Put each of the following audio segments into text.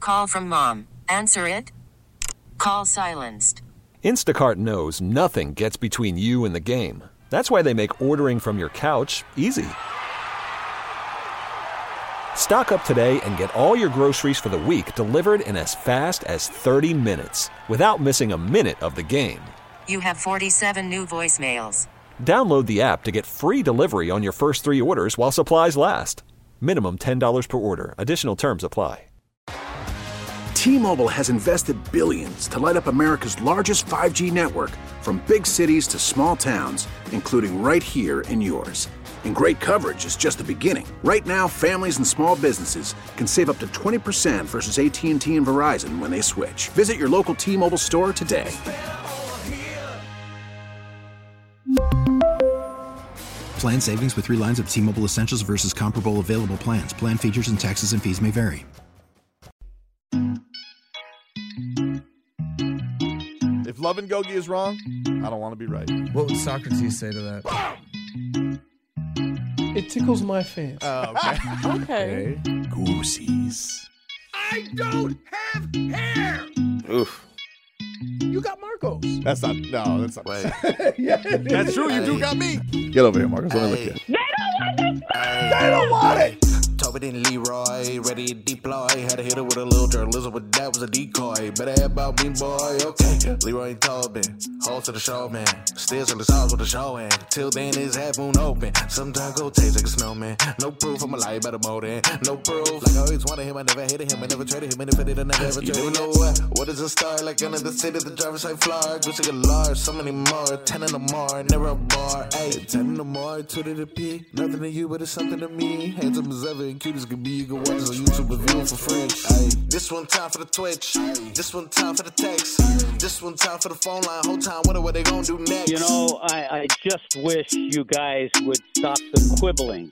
Call from mom. Answer it. Call silenced. Instacart knows nothing gets between you and the game. That's why they make ordering from your couch easy. Stock up today and get all your groceries for the week delivered in as fast as 30 minutes without missing a minute of the game. You have 47 new voicemails. Download the app to get free delivery on your first 3 orders while supplies last. Minimum $10 per order. Additional terms apply. T-Mobile has invested billions to light up America's largest 5G network, from big cities to small towns, including right here in yours. And great coverage is just the beginning. Right now, families and small businesses can save up to 20% versus AT&T and Verizon when they switch. Visit your local T-Mobile store today. Plan savings with 3 lines of T-Mobile Essentials versus comparable available plans. Plan features and taxes and fees may vary. If Love and Gogi is wrong, I don't want to be right. What would Socrates say to that? It tickles my fancy. Oh, okay. Okay. Goosies. I don't have hair. Oof. You got Marcos. That's not. Yeah, That's true. You do got me. Get over here, Marcos. Let me look at you. They don't want it. Tobin and Leroy, ready to deploy. Had to hit it with a little journalism, but that was a decoy. Better have about me, boy. Okay, Leroy and Tobin, hold to the show, man. Still in the stars with the show, and till then it's half moon open. Sometimes go taste like a snowman. No proof, I'm a lie about a motor. No proof, like I always wanted him, I never hated him, I never traded him, and if I did, I never ever traded him. You never know what is a star, like under the city, the driver's side floor. Gucci get large, so many more, 10 in the more, never a bar. Ay, 10 in the more, 2 to the P. Nothing to you, but it's something to me. Handsome as ever, and cute as could be. You can watch us on YouTube and view it for free. Ay, this one time for the Twitch. This one time for the text. This one time for the phone line. Whole time, wonder what they gonna do next. You know, I just wish you guys would stop the quibbling.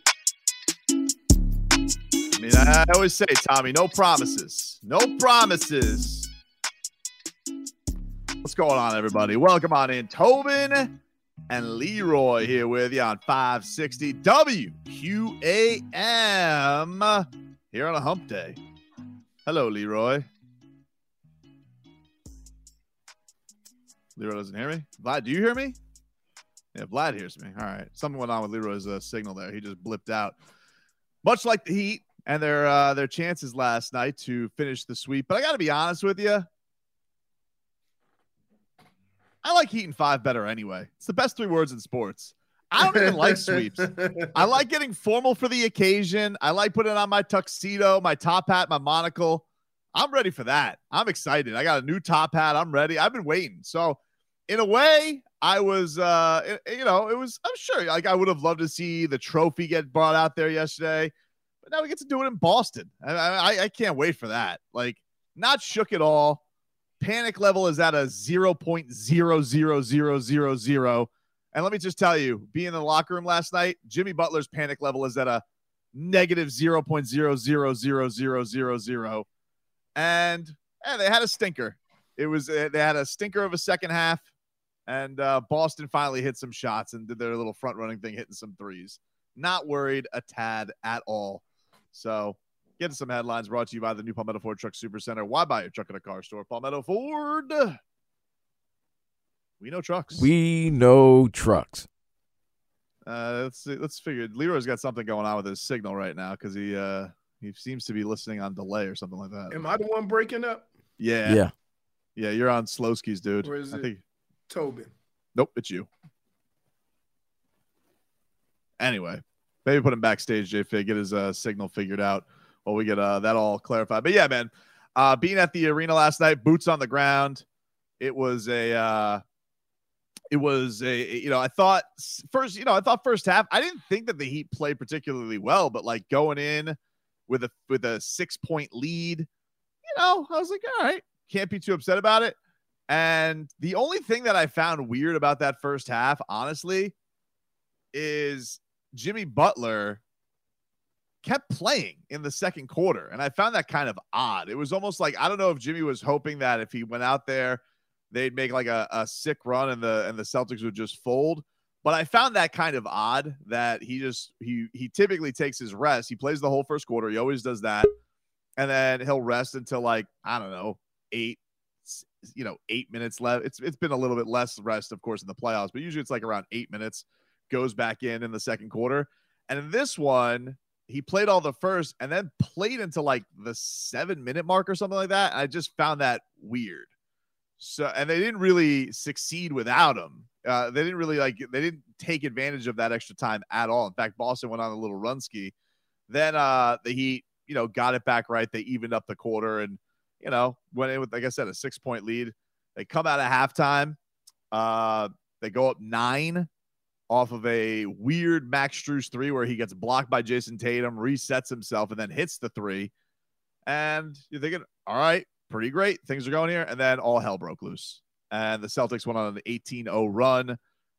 I mean, I always say, Tommy, no promises. No promises. What's going on, everybody? Welcome on in. Tobin and Leroy here with you on 560 WQAM here on a hump day. Hello, Leroy. Leroy doesn't hear me? Vlad, do you hear me? Yeah, Vlad hears me. All right. Something went on with Leroy's signal there. He just blipped out. Much like the Heat and their chances last night to finish the sweep. But I got to be honest with you. I like Heat in 5 better anyway. It's the best 3 words in sports. I don't even like sweeps. I like getting formal for the occasion. I like putting on my tuxedo, my top hat, my monocle. I'm ready for that. I'm excited. I got a new top hat. I'm ready. I've been waiting. So in a way, I was, I'm sure like I would have loved to see the trophy get brought out there yesterday, but now we get to do it in Boston. I can't wait for that. Like, not shook at all. Panic level is at a 0.00000. And let me just tell you, being in the locker room last night, Jimmy Butler's panic level is at a negative 0.00000. And they had a stinker. They had a stinker of a second half, and Boston finally hit some shots and did their little front running thing, hitting some threes. Not worried a tad at all. So get to some headlines brought to you by the new Palmetto Ford Truck Supercenter. Why buy your truck at a car store? Palmetto Ford. We know trucks. We know trucks. Let's see. Let's figure. Leroy's got something going on with his signal right now because he seems to be listening on delay or something like that. Am I the one breaking up? Yeah. You're on slow skis, dude. Or is it I think Tobin? Nope, it's you. Anyway, maybe put him backstage, J-Fig, get his signal figured out while we get that all clarified. But yeah, man, being at the arena last night, boots on the ground. I thought first half, I didn't think that the Heat played particularly well, but like going in with a 6-point lead, I was like, all right, can't be too upset about it. And the only thing that I found weird about that first half, honestly, is Jimmy Butler kept playing in the second quarter. And I found that kind of odd. It was almost like, I don't know if Jimmy was hoping that if he went out there, they'd make like a sick run and the Celtics would just fold. But I found that kind of odd that he typically takes his rest. He plays the whole first quarter. He always does that. and then he'll rest until like, I don't know, 8 minutes left. It's been a little bit less rest, of course, in the playoffs, but usually it's like around 8 minutes, goes back in the second quarter. And in this one, he played all the first and then played into like the 7-minute mark or something like that. I just found that weird. So, and they didn't really succeed without him. They didn't take advantage of that extra time at all. In fact, Boston went on a little run ski. Then the Heat, got it back right. They evened up the quarter and, went in with, like I said, a 6-point lead. They come out of halftime. They go up 9 off of a weird Max Strus 3 where he gets blocked by Jason Tatum, resets himself, and then hits the 3. And you're thinking, all right, pretty great. Things are going here. And then all hell broke loose. And the Celtics went on an 18-0 run.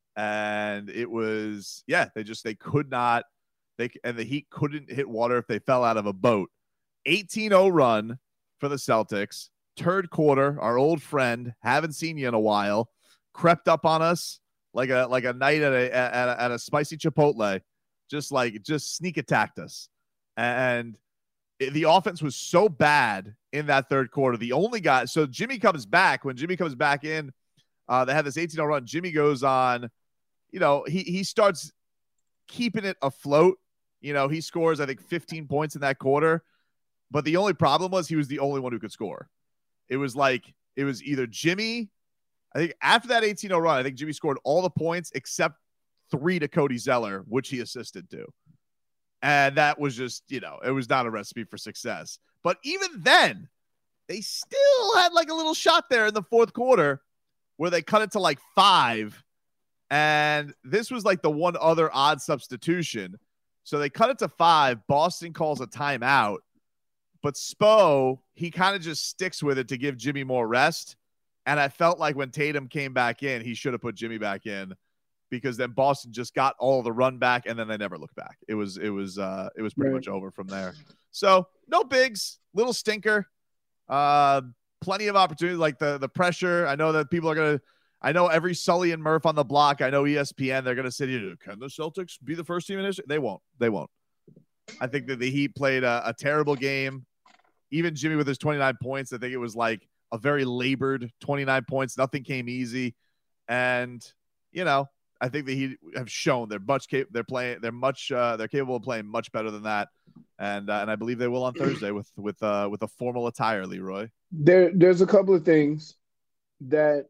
And it was, they could not, and the Heat couldn't hit water if they fell out of a boat. 18-0 run for the Celtics. Third quarter, our old friend, haven't seen you in a while, crept up on us like a night at a spicy Chipotle, just sneak attacked us. And the offense was so bad in that third quarter. The only guy, so Jimmy comes back. When Jimmy comes back in, they have this 18-0 run. Jimmy goes on, he starts keeping it afloat. He scores, I think, 15 points in that quarter. But the only problem was he was the only one who could score. It was either Jimmy. I think after that 18-0 run, I think Jimmy scored all the points except 3 to Cody Zeller, which he assisted to. And that was just, it was not a recipe for success. But even then, they still had like a little shot there in the fourth quarter where they cut it to like 5. And this was like the one other odd substitution. So they cut it to 5. Boston calls a timeout. But Spo, he kind of just sticks with it to give Jimmy more rest. And I felt like when Tatum came back in, he should have put Jimmy back in because then Boston just got all the run back and then they never looked back. It was pretty much over from there. So no bigs, little stinker. Plenty of opportunity, like the pressure. I know that people are I know every Sully and Murph on the block. I know ESPN, they're going to sit here. Can the Celtics be the first team in history? They won't. I think that the Heat played a terrible game. Even Jimmy with his 29 points, I think it was like a very labored 29 points. Nothing came easy. And, I think the Heat have shown they're capable of playing much better than that. And I believe they will on Thursday with a formal attire, Leroy. There's a couple of things that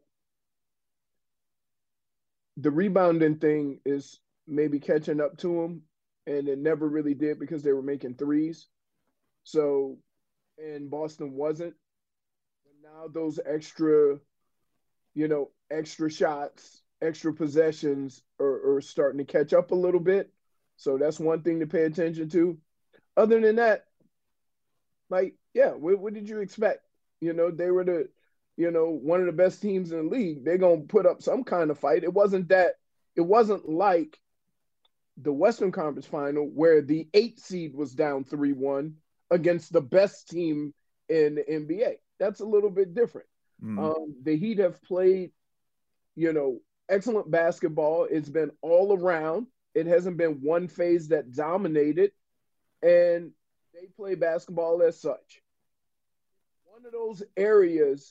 the rebounding thing is maybe catching up to them, and it never really did because they were making threes. So, and Boston wasn't. And now those extra shots, extra possessions are starting to catch up a little bit. So that's one thing to pay attention to. Other than that, what did you expect? They were one of the best teams in the league. They're going to put up some kind of fight. It wasn't like the Western Conference Final where the 8 seed was down 3-1 against the best team in the NBA. That's a little bit different. The Heat have played, excellent basketball. It's been all around. It hasn't been one phase that dominated, and they play basketball as such. One of those areas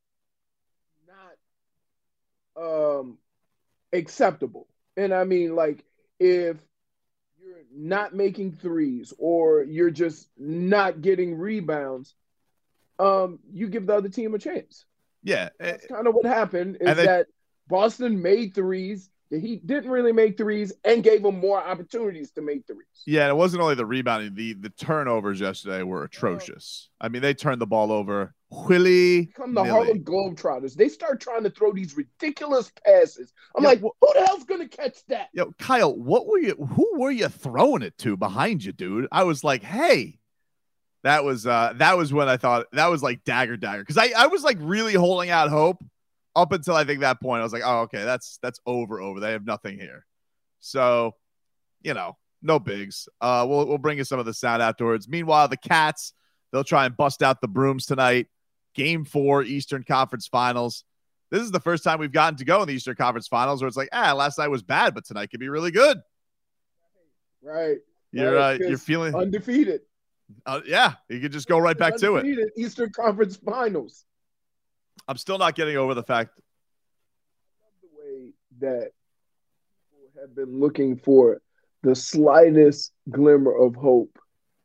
not acceptable. And I mean, if you're not making threes or you're just not getting rebounds, you give the other team a chance. Yeah. That's kind of what happened is that Boston made threes. The Heat didn't really make threes and gave them more opportunities to make threes. Yeah, and it wasn't only the rebounding. The turnovers yesterday were atrocious. I mean, they turned the ball over. Become the Harlem Globetrotters. They start trying to throw these ridiculous passes. I'm like, who the hell's going to catch that? Yo, Kyle, who were you throwing it to behind you, dude? I was like, hey. That was when I thought that was like dagger. Because I was like really holding out hope up until I think that point. I was like, oh, okay, that's over. They have nothing here. So, no bigs. We'll bring you some of the sound afterwards. Meanwhile, the Cats, they'll try and bust out the brooms tonight. Game 4, Eastern Conference Finals. This is the first time we've gotten to go in the Eastern Conference Finals where it's like, last night was bad, but tonight could be really good. Right. You're feeling undefeated. Yeah, he could just go right back to it. Eastern Conference Finals. I'm still not getting over the fact. The way that people have been looking for the slightest glimmer of hope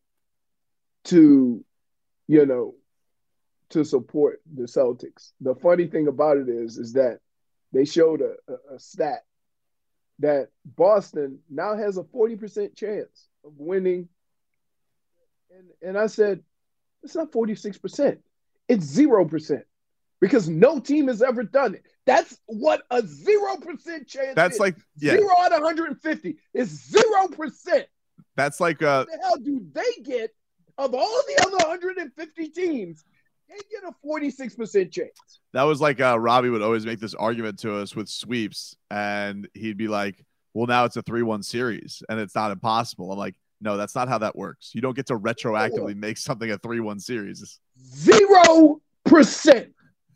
to, to support the Celtics. The funny thing about it is that they showed a stat that Boston now has a 40% chance of winning. And I said, it's not 46%. It's 0%. Because no team has ever done it. That's what a 0% chance That's is. like 0 out of 150 is 0%. That's like what the hell do they get of all the other 150 teams? They get a 46% chance. That was like Robbie would always make this argument to us with sweeps, and he'd be like, well, now it's a 3-1 series, and it's not impossible. I'm like, no, that's not how that works. You don't get to retroactively make something a 3-1 series. 0%.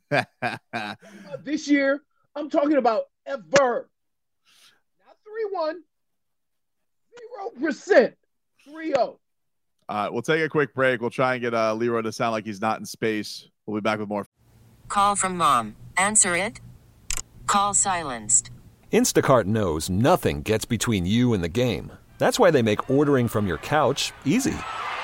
This year, I'm talking about ever. Not 3-1. 0%. 3-0. We'll take a quick break. We'll try and get Leroy to sound like he's not in space. We'll be back with more. Call from mom. Answer it. Call silenced. Instacart knows nothing gets between you and the game. That's why they make ordering from your couch easy.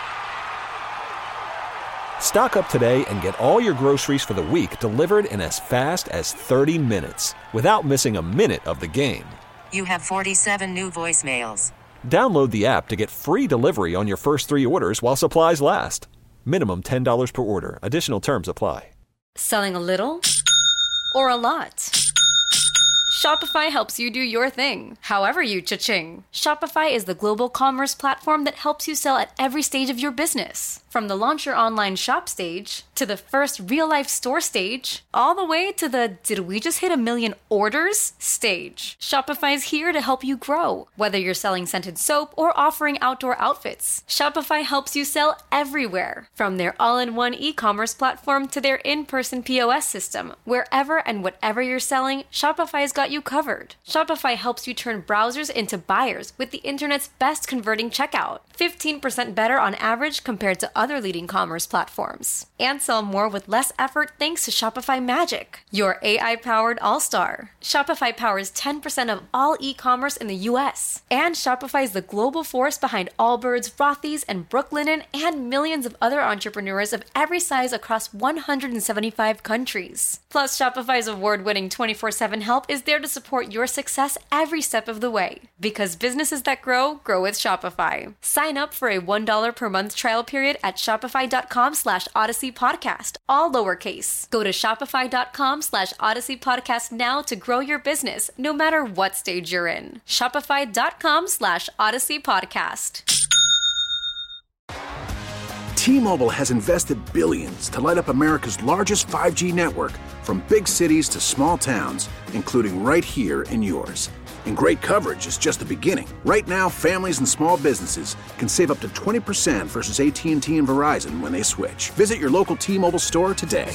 Stock up today and get all your groceries for the week delivered in as fast as 30 minutes without missing a minute of the game. You have 47 new voicemails. Download the app to get free delivery on your first 3 orders while supplies last. Minimum $10 per order. Additional terms apply. Selling a little or a lot? Shopify helps you do your thing, however you cha-ching. Shopify is the global commerce platform that helps you sell at every stage of your business. From the launch your online shop stage, to the first real-life store stage, all the way to the did we just hit 1 million orders stage. Shopify's here to help you grow. Whether you're selling scented soap or offering outdoor outfits, Shopify helps you sell everywhere. From their all-in-one e-commerce platform to their in-person POS system, wherever and whatever you're selling, Shopify's got you covered. Shopify helps you turn browsers into buyers with the internet's best converting checkout. 15% better on average compared to other leading commerce platforms. And sell more with less effort thanks to Shopify Magic, your AI-powered all-star. Shopify powers 10% of all e-commerce in the US. And Shopify is the global force behind Allbirds, Rothy's, and Brooklinen, and millions of other entrepreneurs of every size across 175 countries. Plus, Shopify's award-winning 24/7 help is there to support your success every step of the way. Because businesses that grow, grow with Shopify. Sign up for a $1 per month trial period at shopify.com/Odyssey Podcast, all lowercase. Go to shopify.com/Odyssey Podcast now to grow your business, no matter what stage you're in. Shopify.com/Odyssey Podcast. T-Mobile has invested billions to light up America's largest 5G network, from big cities to small towns, including right here in yours. And great coverage is just the beginning. Right now, families and small businesses can save up to 20% versus AT&T and Verizon when they switch. Visit your local T-Mobile store today.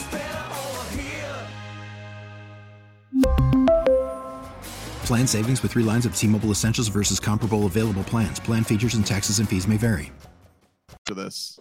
Plan savings with 3 lines of T-Mobile Essentials versus comparable available plans. Plan features and taxes and fees may vary. To this.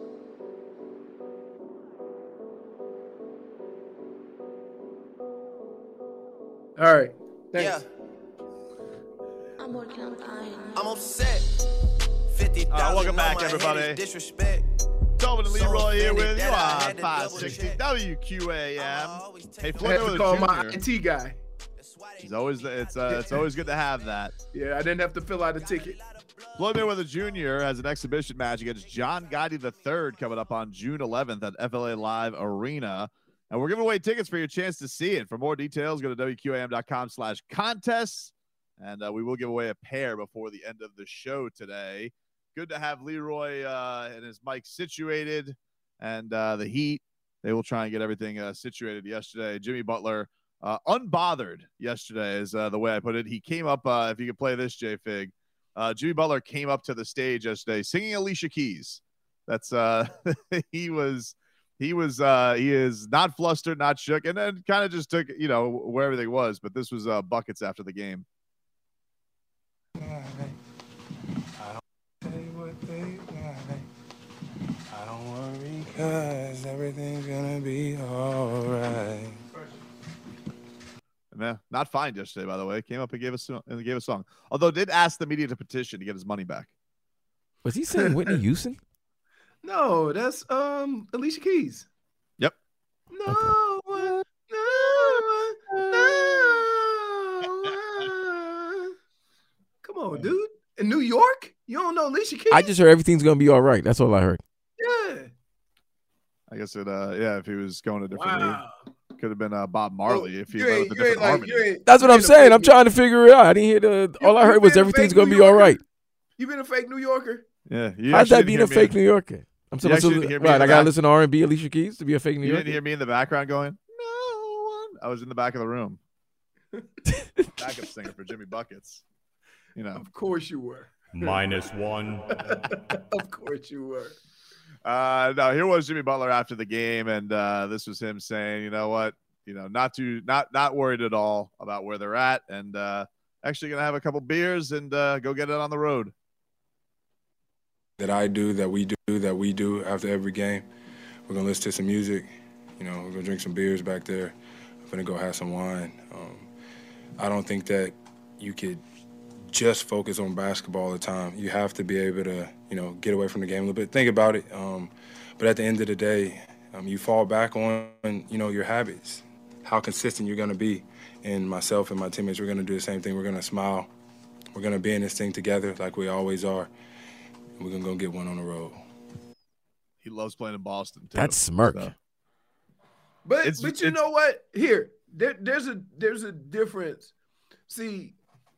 All right. Thanks. Yeah. I'm upset. Welcome back, everybody. Disrespect. Tobin and Leroy here with you on 560 WQAM. Hey, I had to call my Jr. IT guy. He's always it's always good to have that. Yeah, I didn't have to fill out a ticket. Floyd Mayweather Jr. has an exhibition match against John Gotti III coming up on June 11th at FLA Live Arena. And we're giving away tickets for your chance to see it. For more details, go to WQAM.com/contests. And we will give away a pair before the end of the show today. Good to have Leroy and his mic situated. And the Heat, they will try and get everything situated yesterday. Jimmy Butler, unbothered yesterday is the way I put it. He came up, if you could play this, J-Fig. Jimmy Butler came up to the stage yesterday singing Alicia Keys. That's he is not flustered, not shook, and then kind of just took, where everything was. But this was buckets after the game. 'cause everything's gonna be all right. Man, not fined yesterday, by the way. Came up and gave us a song. Although did ask the media to petition to get his money back. Was he saying Whitney Houston? No, that's Alicia Keys. Yep. No one. Come on, dude. In New York? You don't know Alicia Keys? I just heard everything's gonna be all right. That's all I heard. Yeah. I guess it. If he was going a different route, could have been Bob Marley if he went with a you ain't different harmony. That's what I'm saying. I'm trying to figure it out. I didn't hear all I heard was everything's gonna be all right. You been a fake New Yorker? Yeah. How's that being a fake New Yorker? I'm supposed to right. I gotta listen to R&B Alicia Keys to be a fake New Yorker. You didn't hear me in the background going, no one. I was in the back of the room. Backup singer for Jimmy Buckets. You know. Of course you were. -1. Of course you were. No, here was Jimmy Butler after the game, and this was him saying, you know what, not worried at all about where they're at, and actually gonna have a couple beers and go get it on the road. That we do after every game. We're gonna listen to some music. We're gonna drink some beers back there. I'm gonna go have some wine. I don't think that you could just focus on basketball all the time. You have to be able to, get away from the game a little bit. Think about it. But at the end of the day, you fall back on, your habits, how consistent you're going to be. And myself and my teammates, we're going to do the same thing. We're going to smile. We're going to be in this thing together like we always are. And we're going to go get one on the road. He loves playing in Boston, too. That's smirk. So. But you know what? Here, there's a difference. See,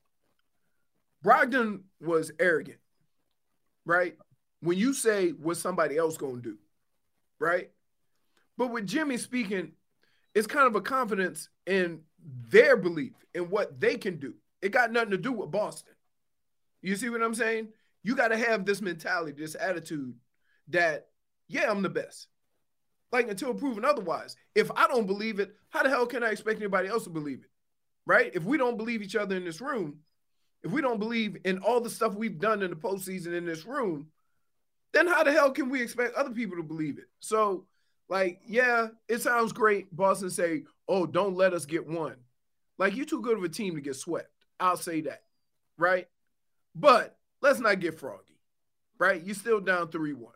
Brogdon was arrogant, right? When you say what somebody else gonna do, right? But with Jimmy speaking, it's kind of a confidence in their belief in what they can do. It got nothing to do with Boston. You see what I'm saying? You got to have this mentality, this attitude that, yeah, I'm the best. Like, until proven otherwise. If I don't believe it, how the hell can I expect anybody else to believe it? Right? If we don't believe each other in this room, if we don't believe in all the stuff we've done in the postseason in this room, then how the hell can we expect other people to believe it? So, like, yeah, it sounds great. Boston say, oh, don't let us get one. Like, you're too good of a team to get swept. I'll say that, right? But let's not get froggy, right? You're still down 3-1.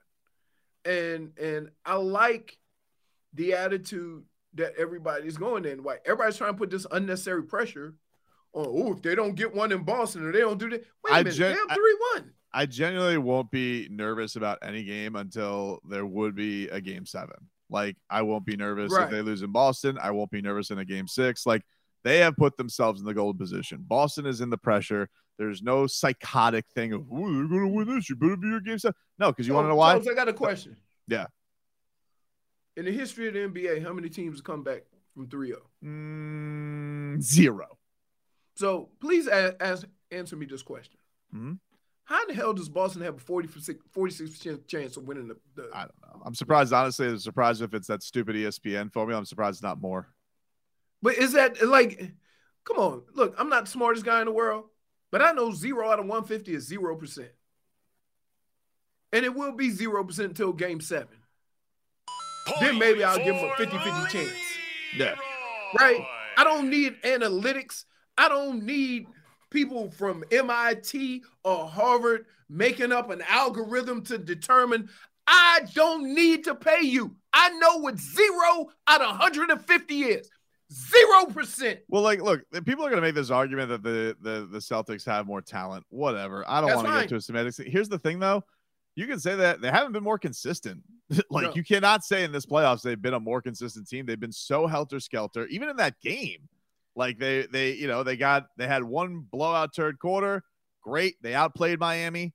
And I like the attitude that everybody's going in. Like, everybody's trying to put this unnecessary pressure on, oh, if they don't get one in Boston or they don't do that. Wait a minute, they're 3-1. I genuinely won't be nervous about any game until there would be a game 7. Like, I won't be nervous if they lose in Boston. I won't be nervous in a game 6. Like, they have put themselves in the golden position. Boston is in the pressure. There's no psychotic thing of, oh, you're going to win this. You better be your game 7. No, because you want to know why? Charles, I got a question. Yeah. In the history of the NBA, how many teams have come back from 3-0? 0. So please answer me this question. Mm-hmm. How in the hell does Boston have a 46% chance of winning the I don't know. I'm surprised, honestly. I'm surprised if it's that stupid ESPN formula. I'm surprised it's not more. But is that, like, come on. Look, I'm not the smartest guy in the world, but I know 0 out of 150 is 0%. And it will be 0% until game 7. Then maybe I'll give them a 50-50 chance. Yeah. Right? I don't need analytics. I don't need people from MIT or Harvard making up an algorithm to determine. I don't need to pay you. I know what 0 out of 150 is. 0%. Well, like, look, people are going to make this argument that the Celtics have more talent. Whatever. I don't want to get to a semantics. Here's the thing, though. You can say that they haven't been more consistent. Like, you cannot say in this playoffs they've been a more consistent team. They've been so helter-skelter. Even in that game, like, they had one blowout third quarter. Great. They outplayed Miami.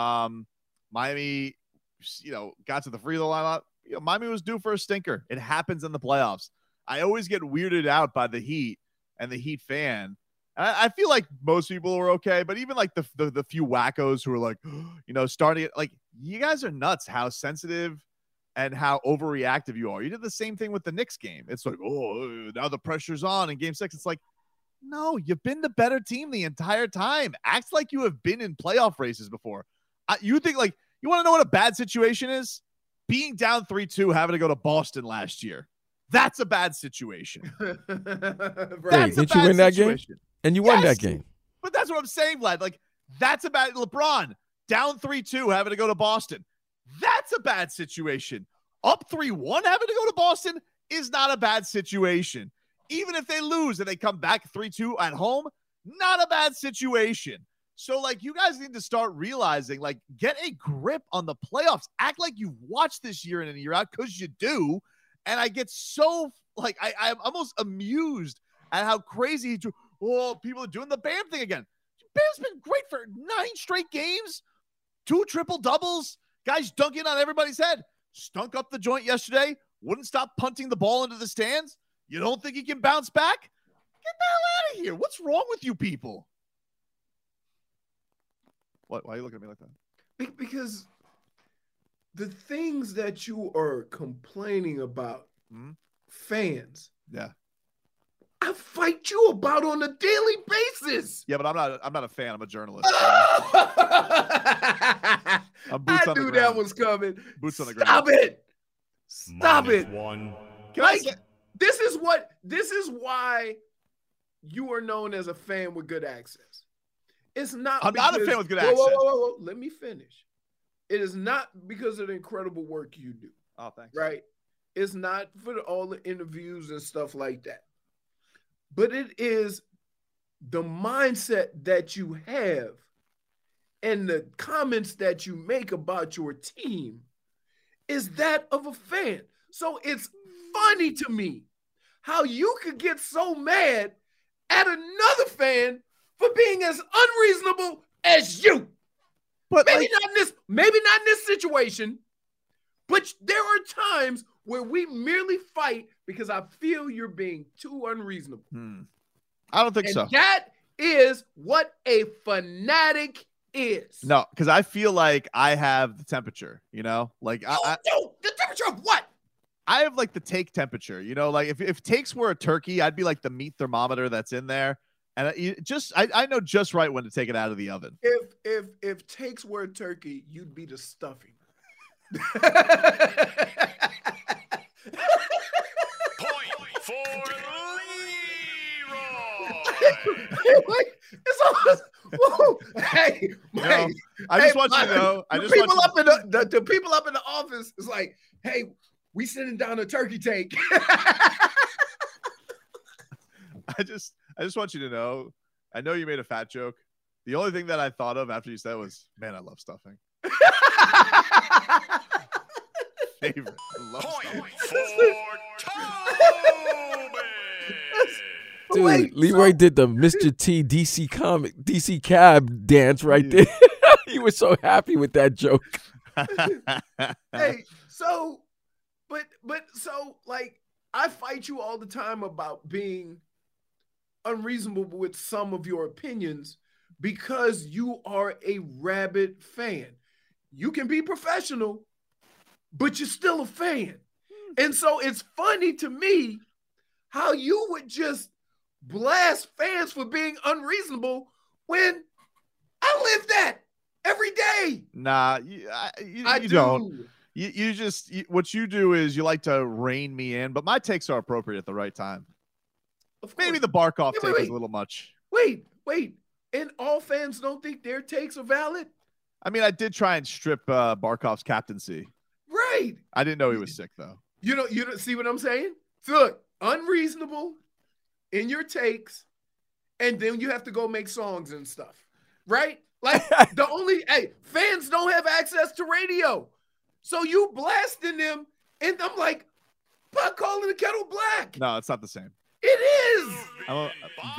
Miami, got to the free throw line. Miami was due for a stinker. It happens in the playoffs. I always get weirded out by the Heat and the Heat fan. I feel like most people are okay, but even like the few wackos who are like, starting it, like, you guys are nuts how sensitive and how overreactive you are. You did the same thing with the Knicks game. It's like, oh, now the pressure's on in game 6. It's like, no, you've been the better team the entire time. Act like you have been in playoff races before. You think, like, you want to know what a bad situation is? being down 3-2, having to go to Boston last year. That's a bad situation. Right. Didn't you win that game? And you won that game. But that's what I'm saying, Vlad. Like, that's a bad LeBron down 3-2, having to go to Boston. That's a bad situation. Up 3-1, having to go to Boston is not a bad situation. Even if they lose and they come back 3-2 at home, not a bad situation. So, like, you guys need to start realizing, like, get a grip on the playoffs. Act like you've watched this year in and year out, because you do. And I get so, like, I'm almost amused at how crazy people are doing the Bam thing again. Bam's been great for 9 straight games, 2 triple doubles, guys dunking on everybody's head. Stunk up the joint yesterday, wouldn't stop punting the ball into the stands. You don't think he can bounce back? Get the hell out of here. What's wrong with you people? What? Why are you looking at me like that? Because the things that you are complaining about, fans. Yeah. I fight you about on a daily basis. Yeah, but I'm not a fan. I'm a journalist. I'm boots I on knew the ground. That was coming. Boots on the ground. Stop it. Stop it. One. Like, this is why you are known as a fan with good access. It's not. I'm not a fan with good access. Whoa. Let me finish. It is not because of the incredible work you do. Oh, thanks. Right? It's not for all the interviews and stuff like that. But it is the mindset that you have and the comments that you make about your team is that of a fan. So it's funny to me how you could get so mad at another fan for being as unreasonable as you. But maybe not in this situation, but there are times where we merely fight because I feel you're being too unreasonable. I don't think so. That is what a fanatic is. No, because I feel like I have the temperature, you know? Like the temperature of what? I have like the take temperature, you know, like if takes were a turkey, I'd be like the meat thermometer that's in there. And I know just right when to take it out of the oven. If takes were a turkey, you'd be the stuffing. Point for Leroy. It's almost, whoa, hey, Mike, I just want you to know. The people up in the office is like, hey, we sending down a turkey take. I just want you to know, I know you made a fat joke. The only thing that I thought of after you said was, man, I love stuffing. Favorite. I love stuffing. Dude, Leroy did the Mr. T DC Cab dance right there. He was so happy with that joke. Hey, so, but like, I fight you all the time about being unreasonable with some of your opinions because you are a rabid fan. You can be professional, but you're still a fan. And so it's funny to me how you would just blast fans for being unreasonable when I live that every day. Nah, you don't. You just what you do is you like to rein me in, but my takes are appropriate at the right time. Maybe the Barkov take is a little much. Wait. And all fans don't think their takes are valid? I mean, I did try and strip Barkov's captaincy. Right. I didn't know he was sick, though. You don't see what I'm saying? So look, unreasonable in your takes, and then you have to go make songs and stuff, right? Like fans don't have access to radio. So you blasting them, and I'm like, pot calling the kettle black. No, it's not the same. It is. I'm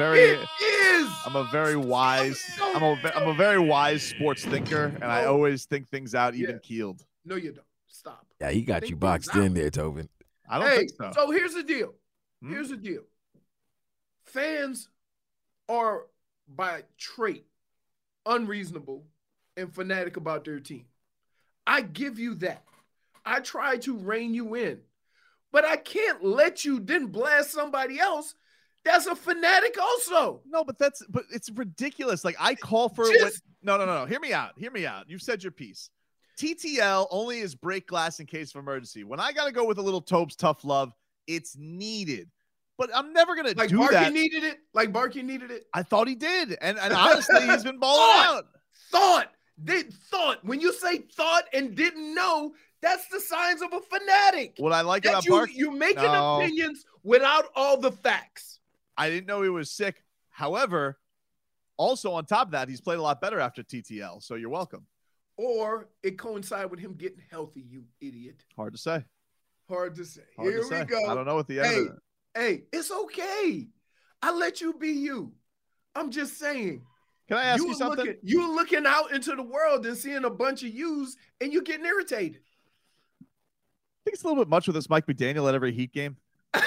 a very wise sports thinker, and I always think things out even keeled. No, you don't. Stop. Yeah, he got you boxed in there, Tobin. I don't think so. So here's the deal. Here's the deal. Fans are by trait unreasonable and fanatic about their team. I give you that. I try to rein you in. But I can't let you then blast somebody else that's a fanatic also. No, but it's ridiculous. Like, I call for no. Hear me out. You've said your piece. TTL only is break glass in case of emergency. When I got to go with a little Tobes tough love, it's needed. But I'm never going to do Barkey that. needed it? Like Barkey needed it? I thought he did. And honestly, he's been balling out. Thought. When you say thought and didn't know, that's the signs of a fanatic. What I like about Barkey, you're making opinions without all the facts. I didn't know he was sick. However, also on top of that, he's played a lot better after TTL. So you're welcome. Or it coincided with him getting healthy, you idiot. Hard to say. Here we go. I don't know what the evidence. Hey, it's okay. I let you be you. I'm just saying. Can I ask you something? You're looking out into the world and seeing a bunch of yous, and you're getting irritated. I think it's a little bit much with this Mike McDaniel at every Heat game. Wait.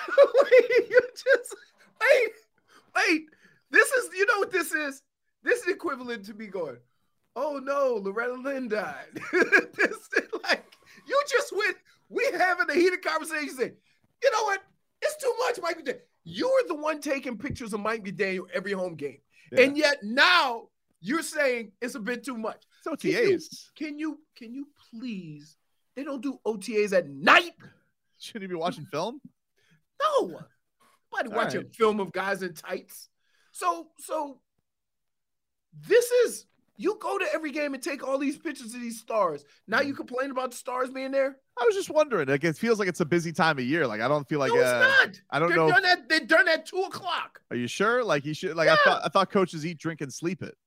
This is, you know what this is? This is equivalent to me going, oh no, Loretta Lynn died. This is like, you just went, we having a heated conversation saying, you know what? It's too much, Mike McDaniel. You were the one taking pictures of Mike McDaniel every home game. Yeah. And yet now you're saying it's a bit too much. It's OTAs. Can you please? They don't do OTAs at night. Shouldn't you be watching film? No. Nobody watching film of guys in tights. So this is, you go to every game and take all these pictures of these stars. Now you complain about the stars being there? I was just wondering. Like, it feels like it's a busy time of year. Like, I don't feel like no, it's not. I don't know. They're done at 2:00. Are you sure? Like, he should. Like, yeah. I thought coaches eat, drink, and sleep it.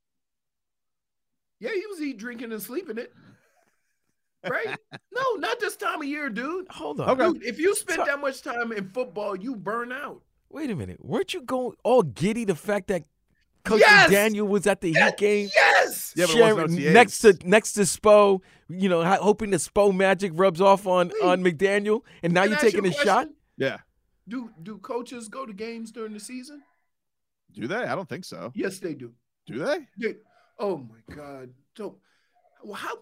Yeah, he was eating, drinking, and sleeping it. Right? No, not this time of year, dude. Hold on. Okay. Dude, if you spend that much time in football, you burn out. Wait a minute. Weren't you going all giddy the fact that Coach Daniel was at the Heat game? Yes. Yeah, but it wasn't OTAs. next to Spo, you know, hoping the Spo magic rubs off on McDaniel, and now you're taking a shot? Yeah. Do coaches go to games during the season? Do they? I don't think so. Yes, they do. Do they? Oh my God. So, how?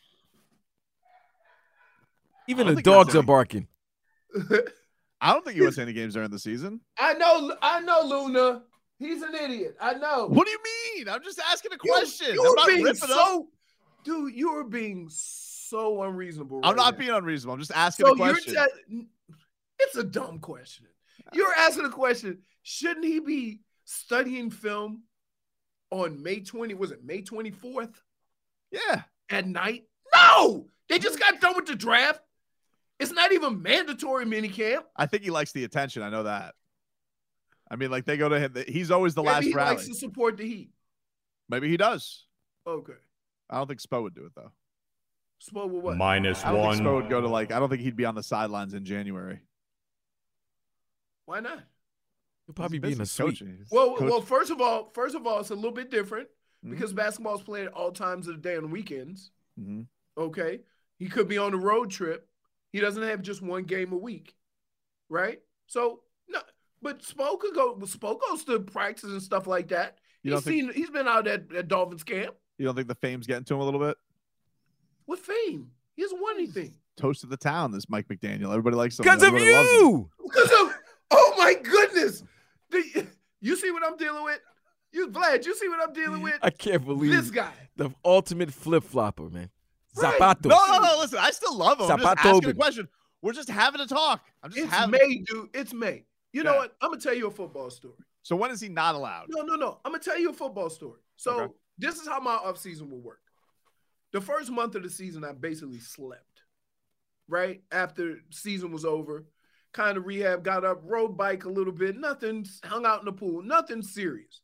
Even the dogs are barking. I don't think he went to any games during the season. I know, Luna. He's an idiot. I know. What do you mean? I'm just asking a question. You were being dude, you were being so unreasonable. I'm not being unreasonable. I'm just asking a question. It's a dumb question. You're asking a question. Shouldn't he be studying film on May 24th? Yeah. At night? No! They just got done with the draft. It's not even mandatory minicamp. I think he likes the attention. I know that. I mean, like, they go to him. He's always the last he rally. Likes to support the Heat. Maybe he does. Okay. I don't think Spo would do it, though. Spo would what? I don't think Spo would go to, like, I don't think he'd be on the sidelines in January. Why not? He'll probably be in a suite. Well, first of all, it's a little bit different because basketball's played at all times of the day on the weekends. Mm-hmm. Okay. He could be on a road trip. He doesn't have just one game a week. Right? So, no, but Spo goes to practice and stuff like that. He's been out at Dolphins camp. You don't think the fame's getting to him a little bit? What fame? He hasn't won anything. Toast of the town, this Mike McDaniel. Everybody likes him. Because of you! Because of, oh my goodness. You see what I'm dealing with? Vlad, you see what I'm dealing with? I can't believe this guy. The ultimate flip-flopper, man. Right. Zapatos. No, listen, I still love him. I'm just asking a question. We're just having a talk. It's May, dude. It's May. You know what? I'm going to tell you a football story. So when is he not allowed? No. I'm going to tell you a football story. So this is how my offseason will work. The first month of the season, I basically slept, right? After season was over, kind of rehab, got up, rode bike a little bit, nothing, hung out in the pool, nothing serious.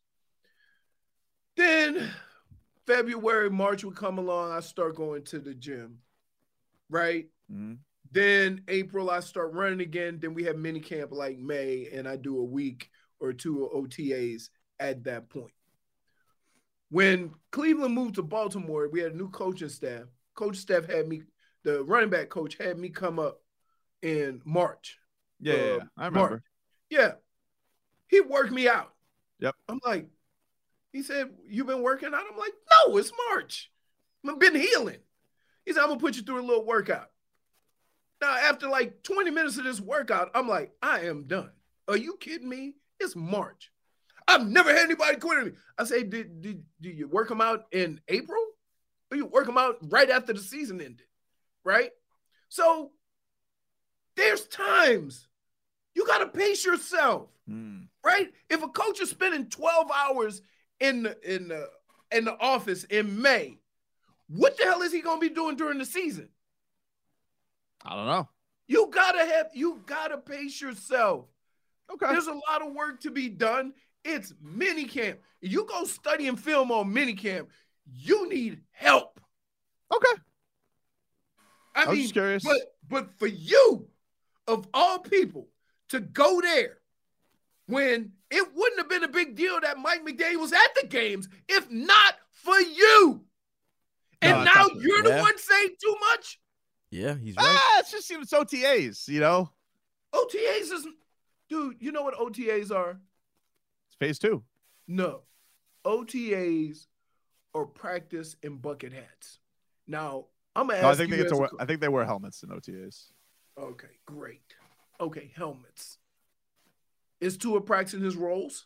Then February, March would come along, I start going to the gym, right? Mm-hmm. Then April, I start running again. Then we have mini camp like May, and I do a week or two of OTAs at that point. When Cleveland moved to Baltimore, we had a new coaching staff. Coach staff had me, the running back coach had me come up in March. Yeah, I remember. March. Yeah. He worked me out. Yep. I'm like, he said, you been working out? I'm like, no, it's March. I've been healing. He said, I'm going to put you through a little workout. Now, after like 20 minutes of this workout, I'm like, I am done. Are you kidding me? It's March. I've never had anybody quit on me. I say, did you work them out in April? You work them out right after the season ended, right? So there's times you got to pace yourself, right? If a coach is spending 12 hours in the office in May, what the hell is he going to be doing during the season? I don't know. You gotta pace yourself. Okay. There's a lot of work to be done. It's minicamp. You go study and film on minicamp, you need help. Okay. I mean, just curious. But for you, of all people, to go there when it wouldn't have been a big deal that Mike McDaniel was at the games if not for you. And now you're the one saying too much? Yeah, he's right. It's just it's OTAs, you know? OTAs is, dude, you know what OTAs are? It's phase 2. No. OTAs are practice and bucket hats. Now, I'm going to ask you. I think they wear helmets in OTAs. Okay, great. Okay, helmets. Is Tua practicing his roles?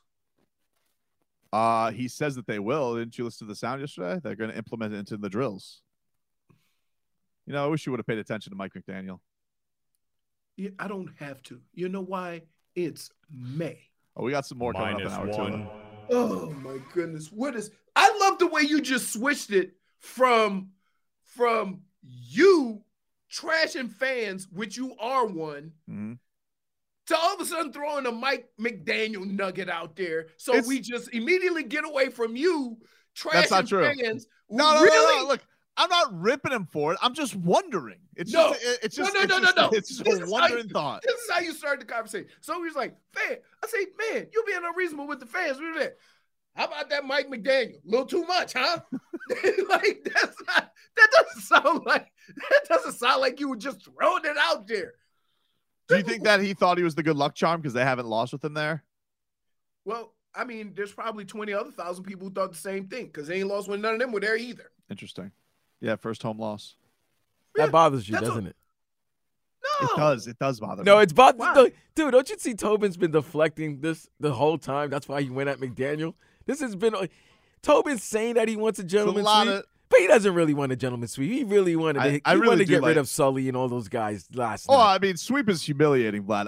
He says that they will. Didn't you listen to the sound yesterday? They're going to implement it into the drills. You know, I wish you would have paid attention to Mike McDaniel. Yeah, I don't have to. You know why? It's May. Oh, we got some more coming up in hour 2. Oh my goodness. I love the way you just switched it from you trashing fans, which you are one, to all of a sudden throwing a Mike McDaniel nugget out there. So we just immediately get away from you trashing fans. No, really? no. Look, I'm not ripping him for it. I'm just wondering. It's no, just a wondering thought. This is how you start the conversation. So he's like, fan. I say, man, you're being unreasonable with the fans. How about that Mike McDaniel? A little too much, huh? Like that doesn't sound like you were just throwing it out there. Do you think that he thought he was the good luck charm because they haven't lost with him there? Well, I mean, there's probably 20 other thousand people who thought the same thing because they ain't lost when none of them were there either. Interesting. Yeah, first home loss. That bothers you, doesn't it? No. It does. It does bother me. No, it's bothering. Dude, don't you see Tobin's been deflecting this the whole time? That's why he went at McDaniel. This has been Tobin's saying that he wants a gentleman's sweep, but he doesn't really want a gentleman's sweep. He really wanted to get rid of Sully and all those guys last night. Oh, I mean, sweep is humiliating, Vlad.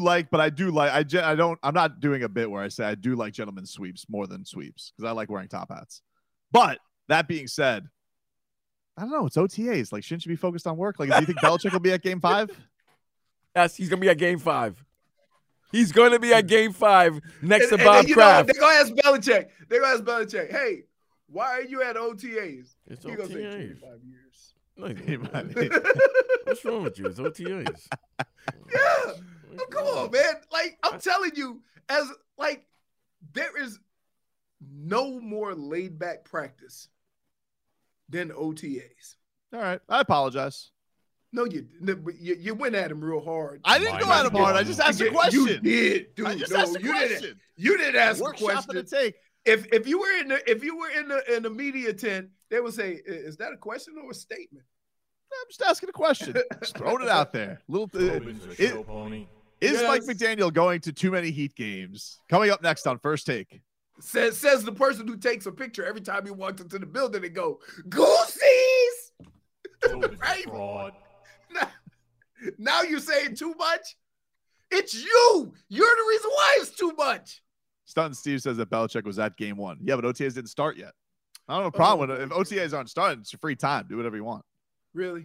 I'm not doing a bit where I say I do like gentlemen's sweeps more than sweeps because I like wearing top hats. But that being said, I don't know. It's OTAs. Like, shouldn't you be focused on work? Like, do you think Belichick will be at Game 5? Yes, he's gonna be at Game 5. He's going to be at Game 5 next to Bob Kraft. They're going to ask Belichick. Hey, why are you at OTAs? It's He's OTAs. Going to say 25 years. No, what's wrong with you? It's OTAs. Yeah. Oh, come on, man. Like, I'm telling you, there is no more laid-back practice than OTAs. All right. I apologize. No, you went at him real hard. I didn't go at him hard. I just asked a question. You did, dude. I just asked a question. You didn't ask a Workshop question. Take. If you were in the media tent, they would say, "Is that a question or a statement?" I'm just asking a question. Just throwing it out there. Is Mike McDaniel going to too many Heat games? Coming up next on First Take. Says the person who takes a picture every time he walks into the building and go, "Goosies!" Right? Fraud. Now you're saying too much? It's you. You're the reason why it's too much. Stunt Steve says that Belichick was at Game 1. Yeah, but OTAs didn't start yet. I don't have a problem with it. If OTAs aren't starting, it's your free time. Do whatever you want. Really?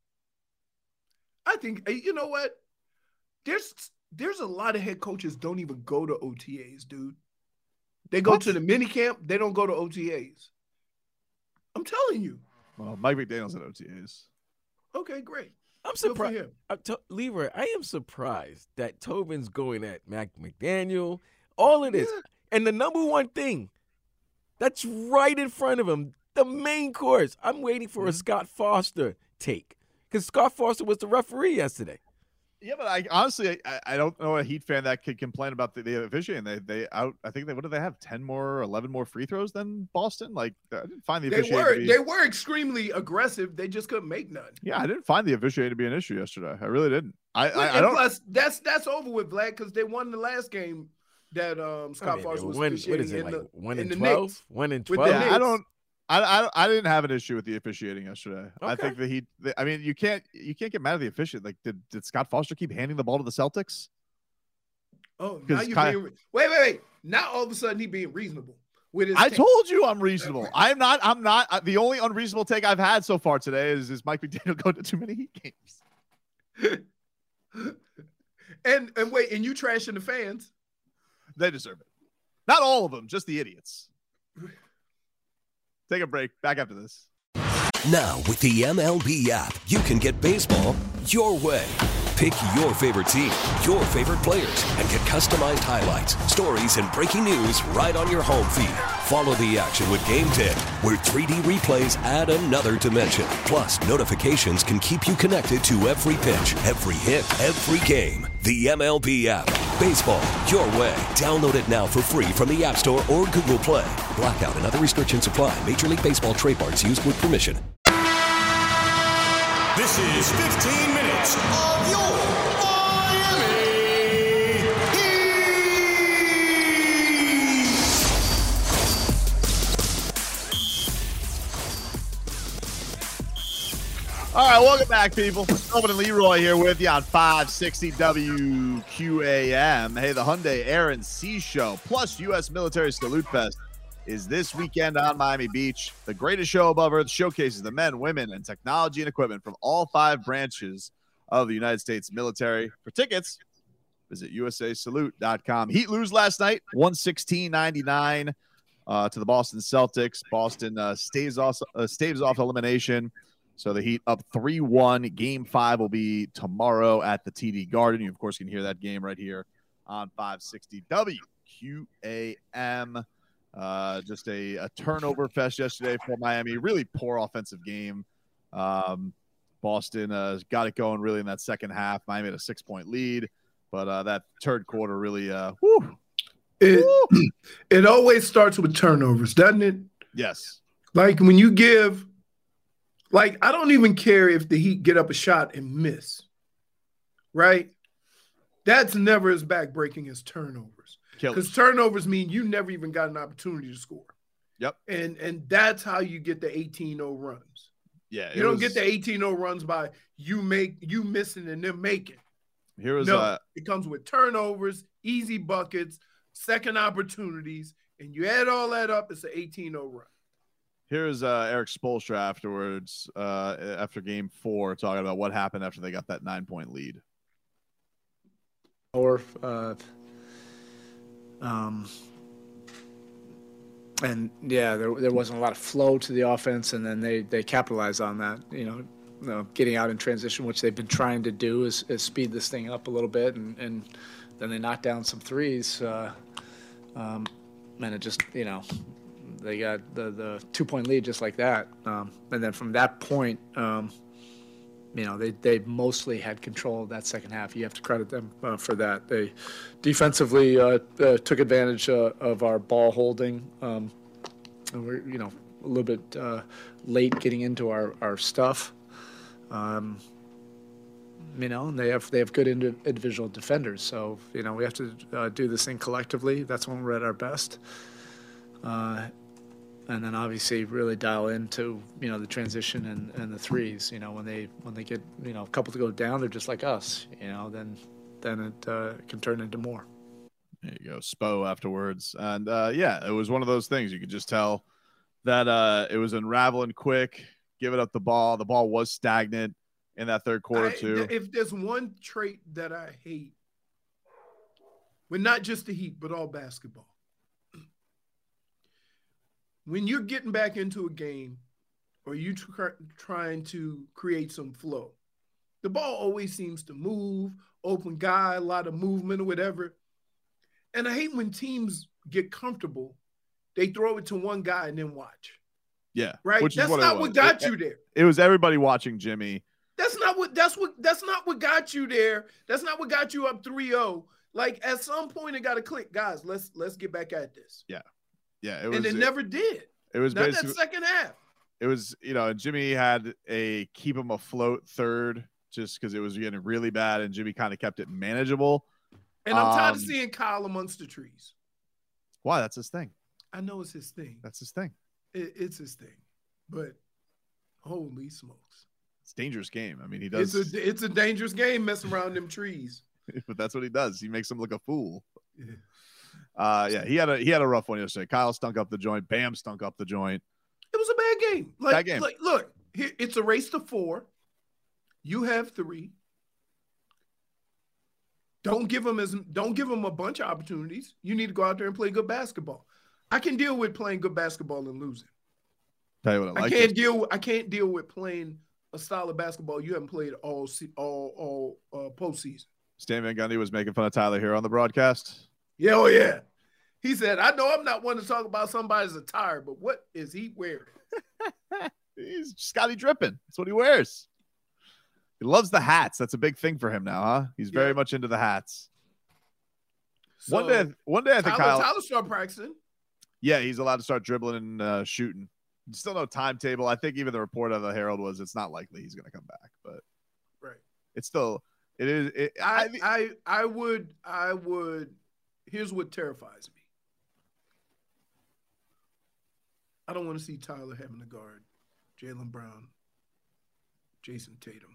I think, you know what? There's a lot of head coaches don't even go to OTAs, dude. They go to the mini camp. They don't go to OTAs. I'm telling you. Well, Mike McDaniel's at OTAs. Okay, great. I'm surprised. Leroy, I am surprised that Tobin's going at Mac McDaniel, all of this. Yeah. And the number one thing that's right in front of him, the main course, I'm waiting for a Scott Foster take because Scott Foster was the referee yesterday. Yeah, but I honestly don't know a Heat fan that could complain about the officiating. I think what do they have? 10 more, 11 more free throws than Boston? Like, I didn't find the officiating. They were extremely aggressive. They just couldn't make none. Yeah, I didn't find the officiating to be an issue yesterday. I really didn't. I don't. Plus, that's over with, Vlad, because they won the last game that Scott Foster was officiating. What is it, like 1 in 12? 1 in 12? Yeah, I didn't have an issue with the officiating yesterday. Okay. I think I mean, you can't get mad at the officiant. Like, did Scott Foster keep handing the ball to the Celtics? Oh, now you're being wait. Now all of a sudden he being reasonable with his. I told you I'm reasonable. I'm not. The only unreasonable take I've had so far today is Mike McDaniel going to too many Heat games. and wait, and you trashing the fans? They deserve it. Not all of them, just the idiots. Take a break. Back after this. Now, with the MLB app, you can get baseball your way. Pick your favorite team, your favorite players, and get customized highlights, stories, and breaking news right on your home feed. Follow the action with Game 10, where 3D replays add another dimension. Plus, notifications can keep you connected to every pitch, every hit, every game. The MLB app. Baseball your way. Download it now for free from the App Store or Google Play. Blackout and other restrictions apply. Major League Baseball trademarks used with permission. This is 15 minutes of your Miami Heat. All right, welcome back, people. Kelvin and Leroy here with you on 560 WQAM. Hey, the Hyundai Air and Sea Show plus U.S. Military Salute Fest is this weekend on Miami Beach. The greatest show above Earth showcases the men, women, and technology and equipment from all 5 branches of the United States military. For tickets, visit usasalute.com. Heat lose last night, 116-99 to the Boston Celtics. Boston staves off elimination. So the Heat up 3-1. Game 5 will be tomorrow at the TD Garden. You, of course, can hear that game right here on 560 WQAM. Just a turnover fest yesterday for Miami. Really poor offensive game. Boston got it going really in that second half. Miami had a 6-point lead, but that third quarter really It always starts with turnovers, doesn't it? Yes. Like when you give, like, I don't even care if the Heat get up a shot and miss, right? That's never as backbreaking as turnovers. Because turnovers mean you never even got an opportunity to score. Yep. And that's how you get the 18-0 runs. Yeah. You don't get the 18-0 runs by you missing and them making. It comes with turnovers, easy buckets, second opportunities, and you add all that up, it's an 18-0 run. Here's Eric Spoelstra afterwards, after game 4, talking about what happened after they got that 9-point lead. And yeah, there wasn't a lot of flow to the offense, and then they capitalized on that. You know, getting out in transition, which they've been trying to do, is speed this thing up a little bit, and then they knocked down some threes, and it just, you know, they got the 2-point lead just like that, and then from that point, you know, they mostly had control of that second half. You have to credit them for that. They defensively took advantage of our ball holding. And we're, you know, a little bit late getting into our stuff. You know, and they have good individual defenders. So, you know, we have to do this thing collectively. That's when we're at our best. And then obviously really dial into, you know, the transition and the threes. You know, when they get, you know, a couple to go down, they're just like us. You know, then it can turn into more. There you go, Spo afterwards, and yeah, it was one of those things. You could just tell that it was unraveling quick. Giving up the ball. The ball was stagnant in that third quarter too. If there's one trait that I hate, well, not just the Heat, but all basketball. When you're getting back into a game or you trying to create some flow, the ball always seems to move, open guy, a lot of movement or whatever. And I hate when teams get comfortable, they throw it to one guy and then watch. Yeah. Right? That's not what got you there. It was everybody watching Jimmy. That's not what got you there. That's not what got you up 3-0. Like at some point it got to click. Guys, let's get back at this. Yeah. Yeah, it was, and it never did. It was not basically that second half. It was, you know, Jimmy had a keep him afloat third just because it was getting really bad, and Jimmy kind of kept it manageable. And I'm tired of seeing Kyle amongst the trees. Why? That's his thing. I know it's his thing. That's his thing. It's his thing. But holy smokes. It's a dangerous game. I mean, he does. It's a dangerous game messing around them trees. But that's what he does. He makes him look a fool. Yeah. He had a rough one yesterday. Kyle stunk up the joint. Bam stunk up the joint. It was a bad game. Bad game. Look, here, it's a race to 4. You have 3. Don't give them a bunch of opportunities. You need to go out there and play good basketball. I can deal with playing good basketball and losing. Tell you what I like. I can't deal with playing a style of basketball you haven't played all postseason. Stan Van Gundy was making fun of Tyler here on the broadcast. Yeah, oh yeah. He said, I know I'm not one to talk about somebody's attire, but what is he wearing? He's Scotty dripping. That's what he wears. He loves the hats. That's a big thing for him now, huh? He's very much into the hats. So, one day I think Tyler start practicing. Yeah, he's allowed to start dribbling and shooting. Still no timetable. I think even the report of the Herald was it's not likely he's going to come back, but right. It's still it is. I would. Here's what terrifies me. I don't want to see Tyler having to guard Jaylen Brown, Jason Tatum.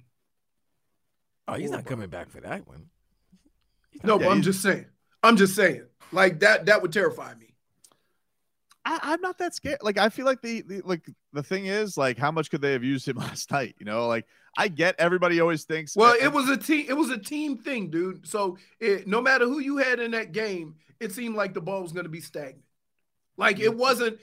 Oh, he's not coming back for that one. No, but I'm just saying. Like that would terrify me. I'm not that scared. Like, I feel like the thing is, like, how much could they have used him last night? You know, like, I get everybody always thinks. Well, it was a team thing, dude. So no matter who you had in that game, it seemed like the ball was going to be stagnant. Like it wasn't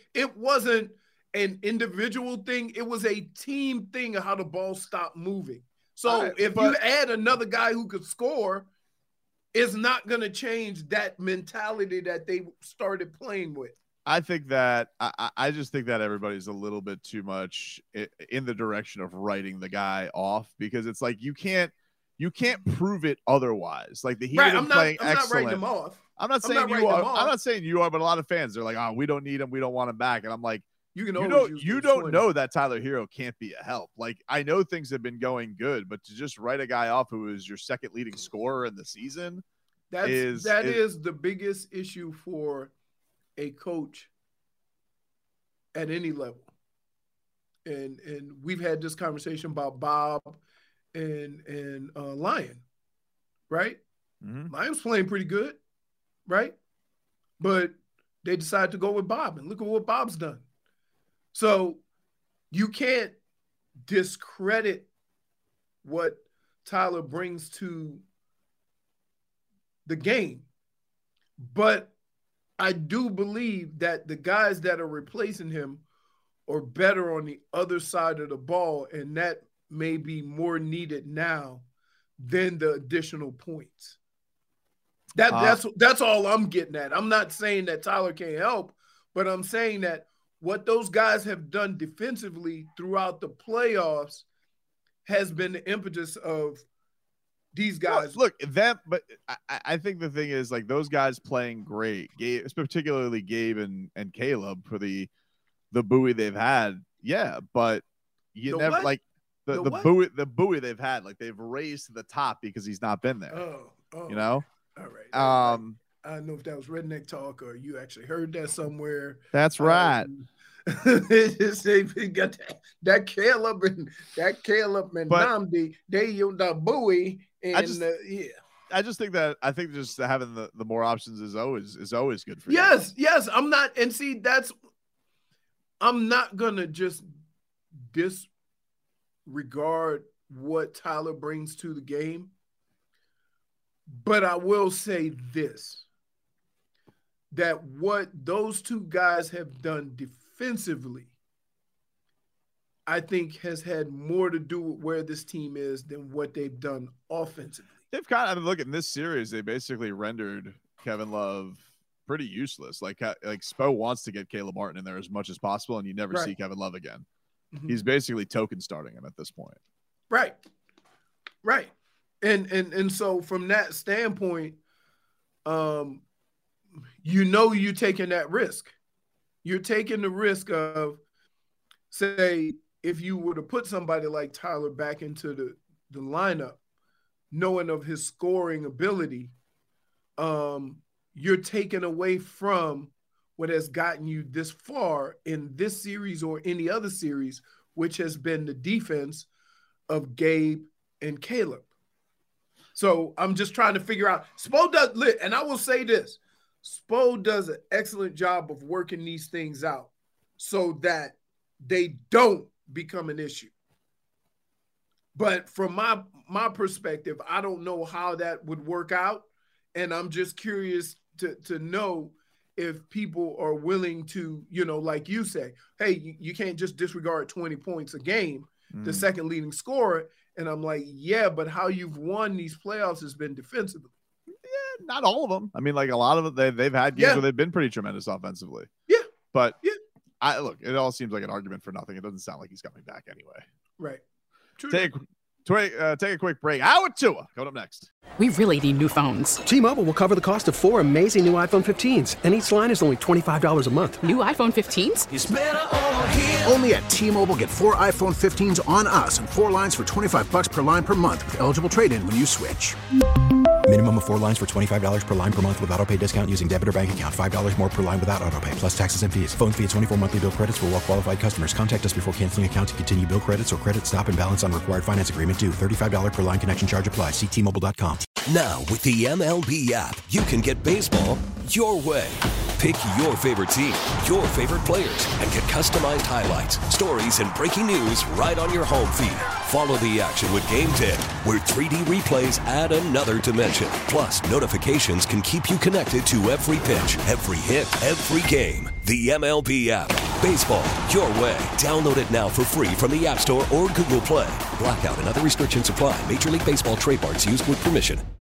an individual thing. It was a team thing of how the ball stopped moving. So if you add another guy who could score, it's not going to change that mentality that they started playing with. I think that I just think that everybody's a little bit too much in the direction of writing the guy off, because it's like you can't prove it otherwise. Like the Heat have been playing excellent. I'm not writing him off. I'm not saying you are. I'm not saying you are, but a lot of fans are like, "Oh, we don't need him. We don't want him back." And I'm like, you don't know that Tyler Hero can't be a help. Like, I know things have been going good, but to just write a guy off who is your second leading scorer in the season, that is the biggest issue for a coach at any level. And we've had this conversation about Bob and Lion, right? Mm-hmm. Lion's playing pretty good, right? But they decided to go with Bob, and look at what Bob's done. So you can't discredit what Tyler brings to the game. But I do believe that the guys that are replacing him are better on the other side of the ball, and that may be more needed now than the additional points. That's all I'm getting at. I'm not saying that Tyler can't help, but I'm saying that what those guys have done defensively throughout the playoffs has been the impetus of these guys. Look, but I think the thing is, like, those guys playing great, particularly Gabe and Caleb, for the buoy they've had. Yeah, but you never what? Like the buoy they've had, like, they've raised to the top because he's not been there. Oh, you know. All right. I don't know if that was redneck talk or you actually heard that somewhere. That's right. They got that Caleb and Namdi, they on the buoy, and I just think just having the more options is always good for you. Yes. I'm not gonna just disregard what Tyler brings to the game, but I will say this: that what those two guys have done defensively, I think has had more to do with where this team is than what they've done offensively. They've look in this series, they basically rendered Kevin Love pretty useless. Like Spo wants to get Caleb Martin in there as much as possible, and you never see Kevin Love again. Mm-hmm. He's basically token starting him at this point. Right. And so from that standpoint, you're taking that risk. You're taking the risk of, say, if you were to put somebody like Tyler back into the lineup, knowing of his scoring ability, you're taking away from what has gotten you this far in this series or any other series, which has been the defense of Gabe and Caleb. So I'm just trying to figure out. Spo does, and I will say this, Spo does an excellent job of working these things out so that they don't become an issue. But from my perspective, I don't know how that would work out. And I'm just curious to know if people are willing to, like you say, hey, you can't just disregard 20 points a game, the second leading scorer. And I'm like, yeah, but how you've won these playoffs has been defensively. Yeah, not all of them. I mean, like a lot of it, they've had games where they've been pretty tremendous offensively. Yeah. But look, it all seems like an argument for nothing. It doesn't sound like he's coming back anyway. Right. True. Take a quick break. Howard Tua coming up next. We really need new phones. T-Mobile will cover the cost of 4 amazing new iPhone 15s, and each line is only $25 a month. New iPhone 15s? It's better over here. Only at T-Mobile, get 4 iPhone 15s on us and 4 lines for $25 per line per month with eligible trade-in when you switch. Minimum of 4 lines for $25 per line per month with autopay discount using debit or bank account. $5 more per line without autopay, plus taxes and fees. Phone fee at 24 monthly bill credits for well-qualified customers. Contact us before canceling account to continue bill credits or credit stop and balance on required finance agreement due. $35 per line connection charge applies. See T-Mobile.com. Now, with the MLB app, you can get baseball your way. Pick your favorite team, your favorite players, and get customized highlights, stories, and breaking news right on your home feed. Follow the action with Game 10, where 3D replays add another dimension. Plus, notifications can keep you connected to every pitch, every hit, every game. The MLB app. Baseball your way. Download it now for free from the App Store or Google Play. Blackout and other restrictions apply. Major League Baseball trademarks used with permission.